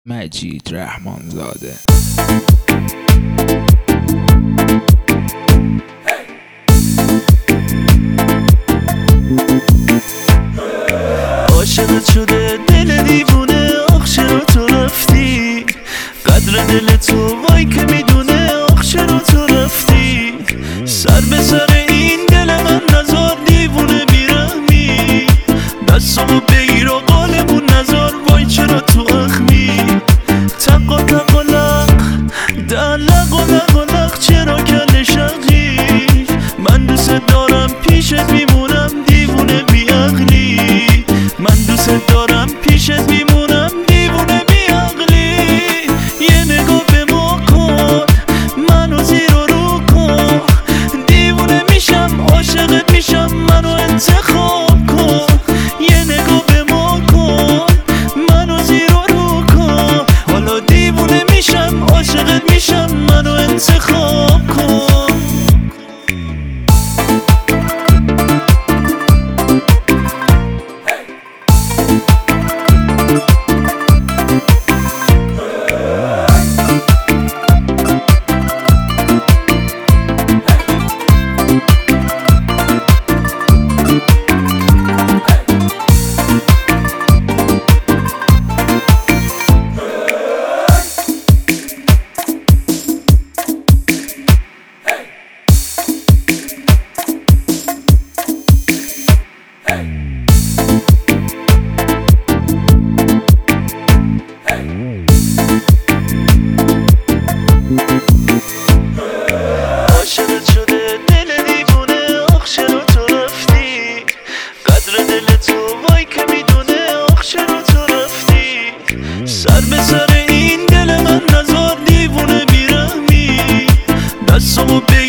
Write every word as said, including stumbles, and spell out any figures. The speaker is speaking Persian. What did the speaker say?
مجید رحمانزاده. عاشقت شده دل دیوونه، آخ چرا تو رفتی؟ قدر دل تو وای که میدونه، آخ چرا تو رفتی؟ سر به سر این دل من نزار، دیوونه بیرحمی، دستامو بگیر و قالمون نزار، وای چرا تو اخمی؟ تق و تق و لق در لق و لق و لق، چرا کل شقی؟ من دوست دارم پیشت میمونم، دیوونه بیعقلی، من دوست دارم پیشت میمونم، دیوونه بیعقلی. یه نگاه به ما کن، منو زیر و رو کن، دیوونه میشم عاشقت میشم، منو انتخاب کن. یه نگاه به ما کن، منو زیر و رو کن، حالا دیوونه میشم عاشقت میشم، منو انتخاب کن. عاشقت شده دل دیوونه، آخ چرا تو رفتی؟ قدر دل تو وای که میدونه، آخ چرا تو رفتی؟ سر به سر این دل من نزار، دیوونه بیرحمی، دستامو بگیر